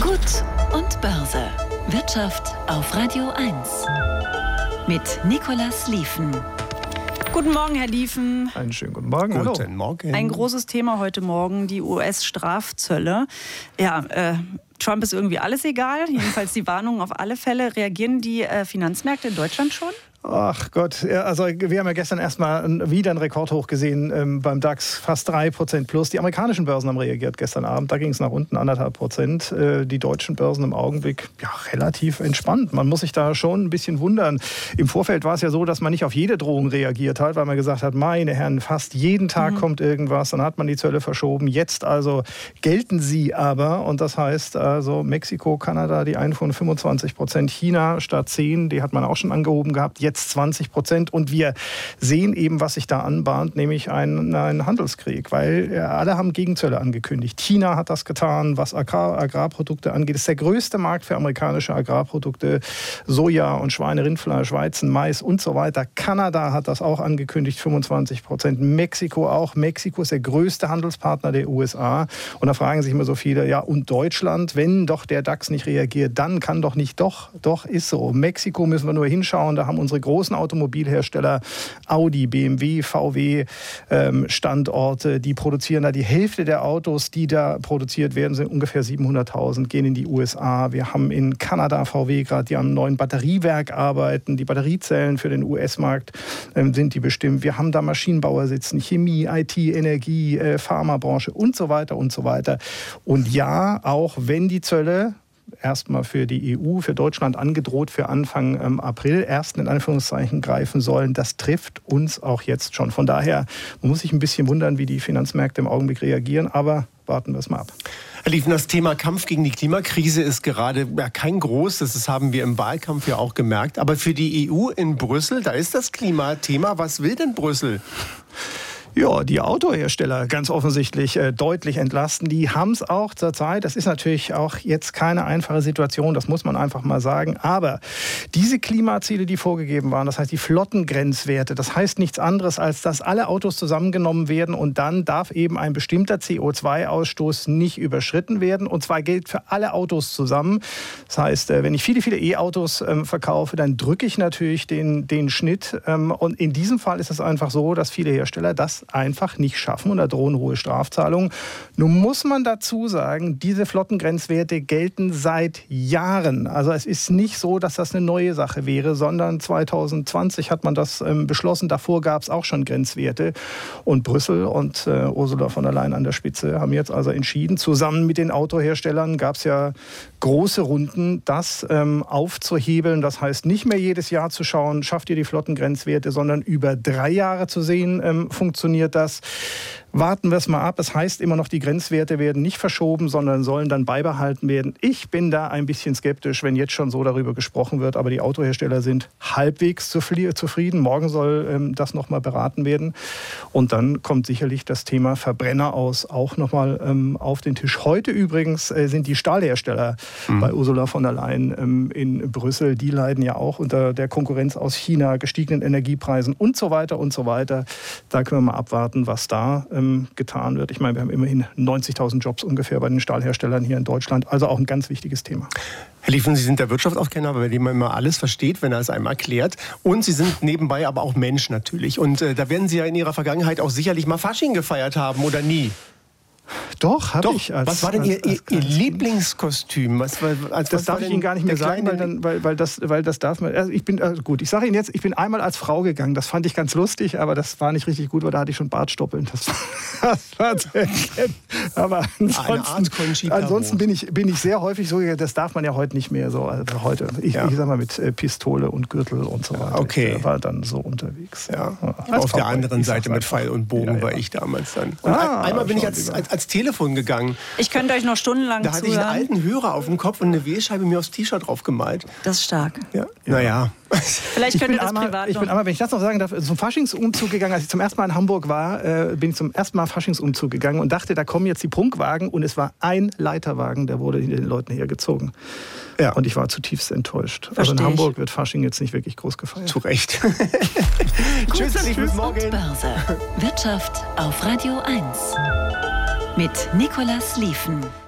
Gut und Börse. Wirtschaft auf Radio 1. Mit Nicolas Lieven. Guten Morgen, Herr Lieven. Einen schönen guten Morgen. Hallo. Guten Morgen. Ein großes Thema heute Morgen, die US-Strafzölle. Ja, Trump ist irgendwie alles egal, jedenfalls die Warnungen auf alle Fälle. Reagieren die Finanzmärkte in Deutschland schon? Ach Gott, ja, also wir haben ja gestern erstmal wieder einen Rekordhoch gesehen beim DAX, fast 3% plus. Die amerikanischen Börsen haben reagiert gestern Abend, da ging es nach unten 1,5%. Die deutschen Börsen im Augenblick ja relativ entspannt. Man muss sich da schon ein bisschen wundern. Im Vorfeld war es ja so, dass man nicht auf jede Drohung reagiert hat, weil man gesagt hat, meine Herren, fast jeden Tag kommt irgendwas, dann hat man die Zölle verschoben. Jetzt also gelten sie aber und das heißt also Mexiko, Kanada, die Einfuhren 25%, China statt 10, die hat man auch schon angehoben gehabt, jetzt 20%. Und wir sehen eben, was sich da anbahnt, nämlich einen Handelskrieg, weil alle haben Gegenzölle angekündigt. China hat das getan, was Agrarprodukte angeht. Das ist der größte Markt für amerikanische Agrarprodukte, Soja und Schweinerindfleisch, Weizen, Mais und so weiter. Kanada hat das auch angekündigt, 25%. Mexiko auch. Mexiko ist der größte Handelspartner der USA. Und da fragen sich immer so viele, ja und Deutschland, wenn doch der DAX nicht reagiert, dann kann doch nicht, doch ist so. Mexiko müssen wir nur hinschauen, da haben unsere großen Automobilhersteller, Audi, BMW, VW, Standorte, die produzieren da die Hälfte der Autos, die da produziert werden, sind ungefähr 700.000, gehen in die USA. Wir haben in Kanada VW gerade, die am neuen Batteriewerk arbeiten, die Batteriezellen für den US-Markt sind die bestimmt. Wir haben da Maschinenbauer sitzen, Chemie, IT, Energie, Pharmabranche und so weiter und so weiter. Und ja, auch wenn die Zölle erstmal für die EU, für Deutschland angedroht für Anfang April erst in Anführungszeichen greifen sollen. Das trifft uns auch jetzt schon. Von daher, man muss sich ein bisschen wundern, wie die Finanzmärkte im Augenblick reagieren, aber warten wir es mal ab. Herr Lieven, das Thema Kampf gegen die Klimakrise ist gerade kein großes, das haben wir im Wahlkampf ja auch gemerkt. Aber für die EU in Brüssel, da ist das Klimathema. Was will denn Brüssel? Ja, die Autohersteller ganz offensichtlich deutlich entlasten. Die haben es auch zurzeit. Das ist natürlich auch jetzt keine einfache Situation, das muss man einfach mal sagen. Aber diese Klimaziele, die vorgegeben waren, das heißt die Flottengrenzwerte, das heißt nichts anderes, als dass alle Autos zusammengenommen werden und dann darf eben ein bestimmter CO2-Ausstoß nicht überschritten werden. Und zwar gilt für alle Autos zusammen. Das heißt, wenn ich viele E-Autos verkaufe, dann drücke ich natürlich den Schnitt. Und in diesem Fall ist es einfach so, dass viele Hersteller das einfach nicht schaffen und da drohen hohe Strafzahlungen. Nun muss man dazu sagen, diese Flottengrenzwerte gelten seit Jahren. Also es ist nicht so, dass das eine neue Sache wäre, sondern 2020 hat man das beschlossen. Davor gab es auch schon Grenzwerte. Und Brüssel und Ursula von der Leyen an der Spitze haben jetzt also entschieden, zusammen mit den Autoherstellern gab es ja große Runden, das aufzuhebeln. Das heißt, nicht mehr jedes Jahr zu schauen, schafft ihr die Flottengrenzwerte, sondern über 3 Jahre zu sehen, funktioniert das. Warten wir es mal ab. Es heißt immer noch, die Grenzwerte werden nicht verschoben, sondern sollen dann beibehalten werden. Ich bin da ein bisschen skeptisch, wenn jetzt schon so darüber gesprochen wird. Aber die Autohersteller sind halbwegs zufrieden. Morgen soll das nochmal beraten werden. Und dann kommt sicherlich das Thema Verbrenner aus auch nochmal auf den Tisch. Heute übrigens sind die Stahlhersteller bei Ursula von der Leyen in Brüssel. Die leiden ja auch unter der Konkurrenz aus China, gestiegenen Energiepreisen und so weiter und so weiter. Da können wir mal abwarten, was da getan wird. Ich meine, wir haben immerhin 90.000 Jobs ungefähr bei den Stahlherstellern hier in Deutschland. Also auch ein ganz wichtiges Thema. Herr Lieven, Sie sind der Wirtschaftsaufkenner, bei dem man immer alles versteht, wenn er es einem erklärt. Und Sie sind nebenbei aber auch Mensch natürlich. Und da werden Sie ja in Ihrer Vergangenheit auch sicherlich mal Fasching gefeiert haben, oder nie? Doch, habe ich. Was war denn Ihr Lieblingskostüm? Das darf ich Ihnen gar nicht mehr sagen, weil das darf man. Also ich sage Ihnen jetzt, ich bin einmal als Frau gegangen. Das fand ich ganz lustig, aber das war nicht richtig gut, weil da hatte ich schon Bartstoppeln. Das war sehr aber ansonsten bin ich sehr häufig so gegangen. Das darf man ja heute nicht mehr so. Also heute, ich sag mal mit Pistole und Gürtel und so weiter. Okay. Ich war dann so unterwegs. Ja. Auf der anderen Seite mit Pfeil und Bogen war ich damals dann. Und einmal bin ich als Telefon gegangen. Ich könnte euch noch stundenlang zuhören. Da hatte ich einen alten Hörer auf dem Kopf und eine Wählscheibe mir aufs T-Shirt drauf gemalt. Das ist stark. Ja. Naja. Vielleicht könnt ihr das privat Ich bin einmal, wenn ich das noch sagen darf, zum Faschingsumzug gegangen. Als ich zum ersten Mal in Hamburg war, bin ich zum ersten Mal Faschingsumzug gegangen und dachte, da kommen jetzt die Prunkwagen. Und es war ein Leiterwagen, der wurde hinter den Leuten hergezogen. Ja. Und ich war zutiefst enttäuscht. Also in Hamburg wird Fasching jetzt nicht wirklich groß gefeiert. Zu Recht. Tschüss, bis morgen. Börse. Wirtschaft auf Radio 1. Mit Nicolas Lieven.